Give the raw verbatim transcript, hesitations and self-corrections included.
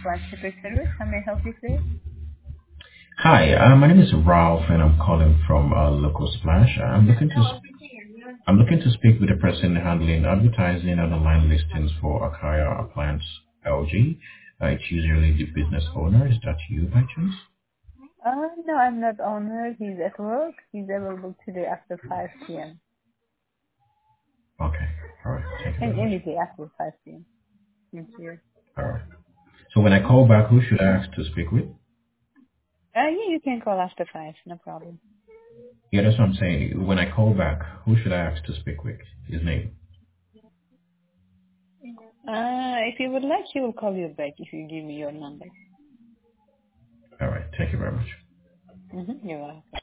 Flash Super Service. How may I help you today? Hi, uh, my name is Ralph, and I'm calling from uh, Local Splash. I'm looking to sp- I'm looking to speak with the person handling advertising and online listings for Akaya Appliance L G. Uh, it's usually the business owner. Is that you by chance? Uh, no, I'm not owner. He's at work. He's available today after five p.m. Okay, all right. Thank you And very much. any day after five p.m. Thank you. All right. So when I Mm-hmm. call back, who should I ask to speak with? Uh, yeah, you can call after five. No problem. Yeah, that's what I'm saying. When I call back, who should I ask to speak with? His name. Uh, if you would like, he will call you back if you give me your number. All right. Thank you very much. Mm-hmm. You're welcome.